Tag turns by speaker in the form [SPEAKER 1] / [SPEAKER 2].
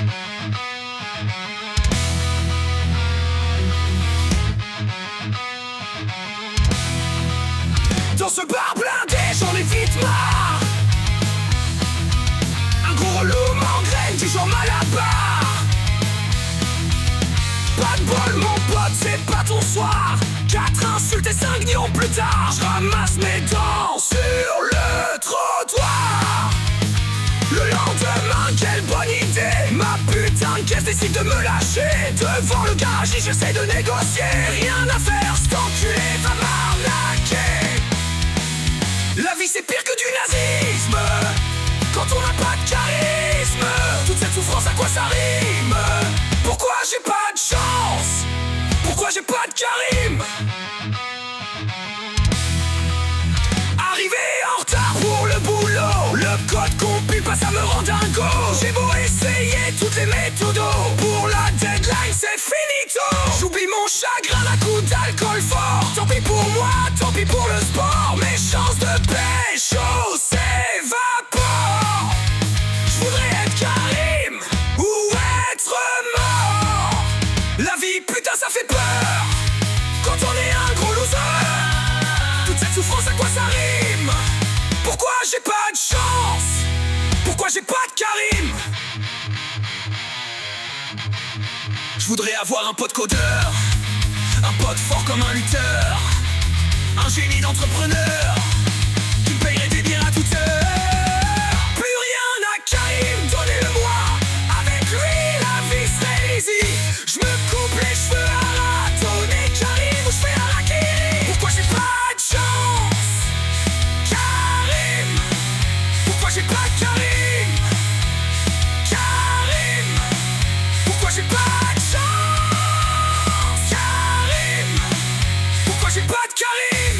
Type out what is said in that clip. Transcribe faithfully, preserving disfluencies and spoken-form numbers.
[SPEAKER 1] Dans ce bar blindé, j'en ai vite marre. Un gros relou m'engraine du genre mal à part. Pas de bol mon pote, c'est pas ton soir. Quatre insultes et cinq nions plus tard, je ramasse mes dents sur le trottoir. Le lendemain, quelle bonne idée. Ma putain de caisse décide de me lâcher. Devant le garage, j'essaie de négocier. Rien à faire, cet enculé va m'arnaquer. La vie c'est pire que du nazisme. Quand on n'a pas de charisme. Toute cette souffrance, à quoi ça rime? Pourquoi j'ai pas de chance? Pourquoi j'ai pas de Karim? Arrivé en retard pour le boulot, le code compile passe à me rendre dingo. J'ai beau essayer toutes les méthodes, pour la deadline c'est finito. J'oublie mon chagrin d'un coup d'alcool fort. Tant pis pour moi, tant pis pour le sport. Mes chances de pécho s'évaporent. J'voudrais être Karim ou être mort. La vie putain ça fait peur quand on est un gros loser. Toute cette souffrance, à quoi ça rime? Pourquoi j'ai pas de chance? Pourquoi j'ai pas de Karim? Je voudrais avoir un pote codeur, un pote fort comme un lutteur, un génie d'entrepreneur qui me payerait des bières à toute heure. Plus rien à Karim, donnez-le-moi. Avec lui la vie serait easy. Je me coupe les cheveux à ratonner Karim ou je fais un harakiri. Pourquoi j'ai pas de chance? Karim. Pourquoi j'ai pas de Karim? Karim. Pourquoi j'ai pas de chance? Karim. Pourquoi j'ai pas de Karim?